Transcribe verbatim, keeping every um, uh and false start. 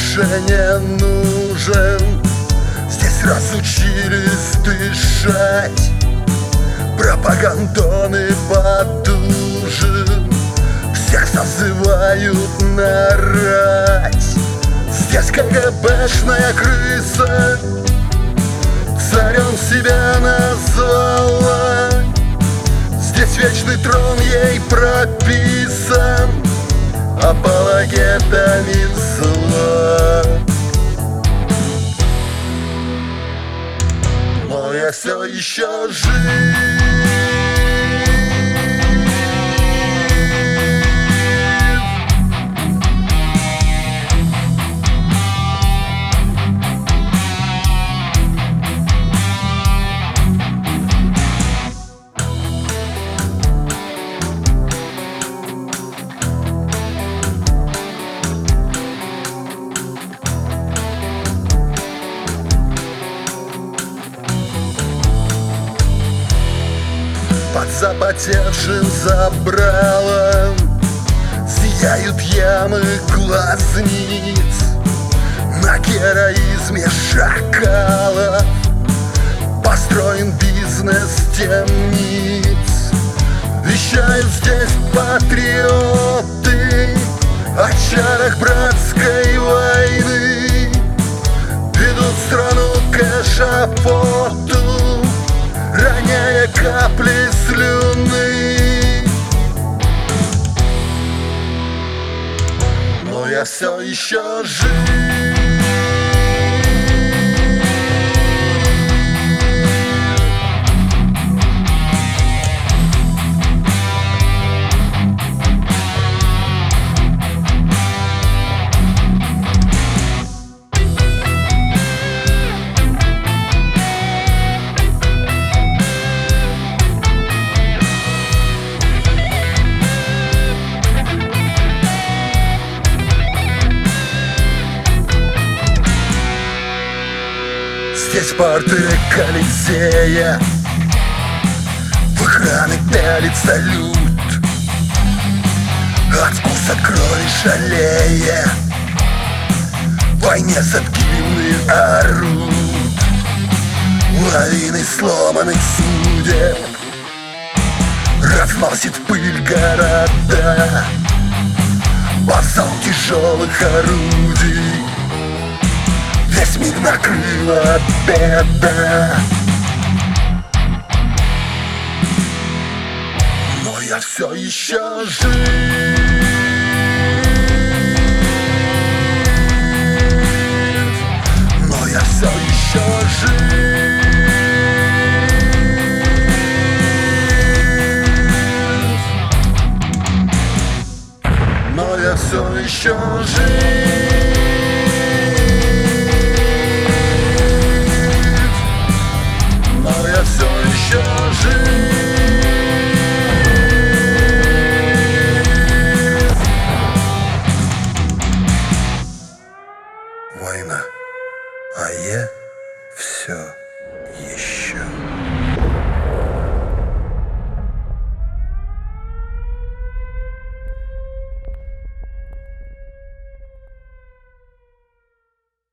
больше не нужен. Здесь разучились дышать пропагандоны под ужин. Всех созывают нарать. Здесь КГБшная крыса царем себя назвала. Здесь вечный трон ей прописан апологетами зла. Но я все еще жив. Под запотевшим забралом зияют ямы глазниц. На героизме шакалов построен бизнес темниц. Вещают здесь патриоты о чарах братской войны. Ведут страну к эшафоту, роняя капли слюны. Но я все еще жив. Здесь портрет Колизея, в экраны пялится люд. От вкуса крови шалея, в войне садгины орут. Лавины сломанных судеб разносит пыль города. Базал тяжелых орудий весь мир накрыла беда. Но я все еще жив. Но я все еще жив. Но я все еще жив. Все еще жив. Война, а я все